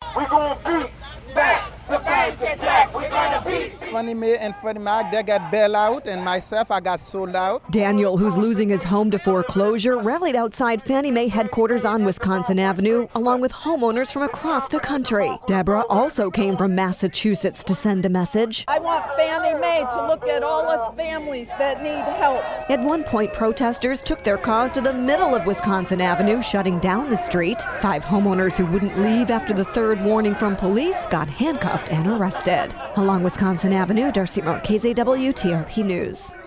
We're going to beat back the banks attack. We're going to beat. Fannie Mae and Freddie Mac, they got bailed out, and myself, I got sold out. Daniel, who's losing his home to foreclosure, rallied outside Fannie Mae headquarters on Wisconsin Avenue, along with homeowners from across the country. Deborah also came from Massachusetts to send a message. I want Fannie Mae to look at all us families that need help. At one point, protesters took their cause to the middle of Wisconsin Avenue, shutting down the street. 5 homeowners who wouldn't leave after the third warning from police got handcuffed and arrested. Along Wisconsin Avenue, Darcy Moore, KZW, TRP News.